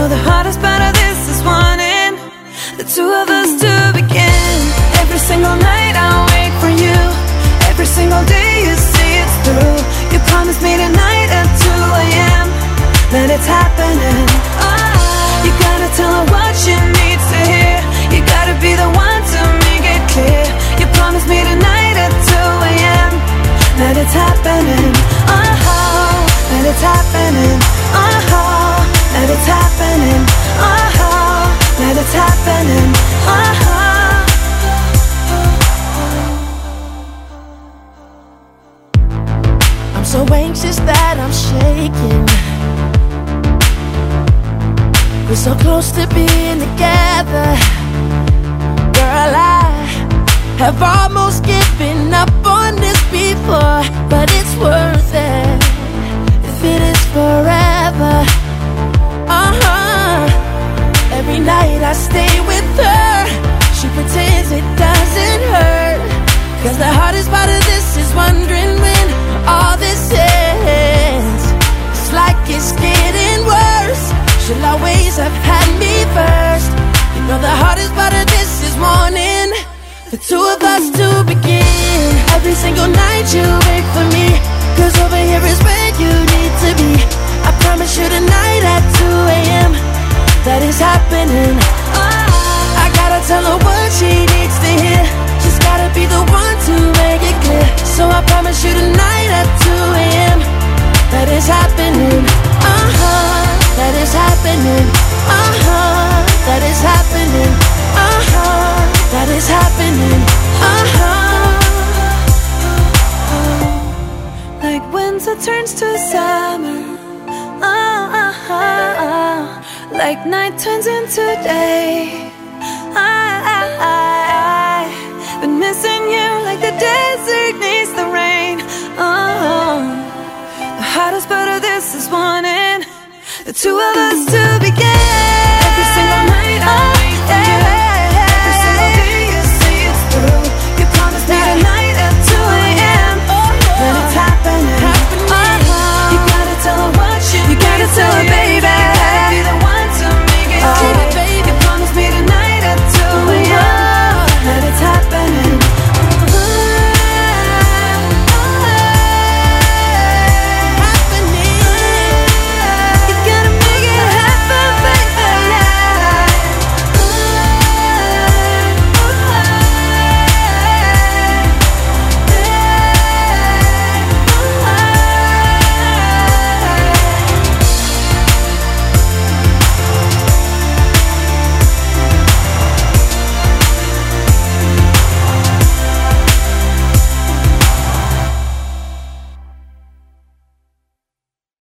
the hardest part of this is wanting the two of us to begin. Every single night I wait for you. Every single day you say it's through. You promised me tonight at 2 a.m. that it's happening. You gotta tell her what she needs to hear. You gotta be the one to make it clear. You promised me tonight at 2 a.m. that it's happening. That it's happening. That it's happening. That it's happening. I'm so anxious that I'm shaking. We're so close to being together. Girl, I have almost given up on this before, but it's worth it if it is forever. Every night I stay with her. She pretends it doesn't hurt, 'cause the hardest part of this is wondering when all this ends. It's like it's getting worse. She'll always have had me first. You know the hardest part of this is wanting the two of us to begin. Every single night you wait for me, 'cause over here is where you need to be. I promise you tonight at 2 a.m. that is happening. I gotta tell her what she needs to hear. She's gotta be the one to make it clear. So I promise you tonight at 2 a.m. that is happening. That is happening. That is happening. That is happening. Like winter turns to summer. Like night turns into day. I've been missing you like the desert needs the rain. The hardest part of this is wanting the two of us to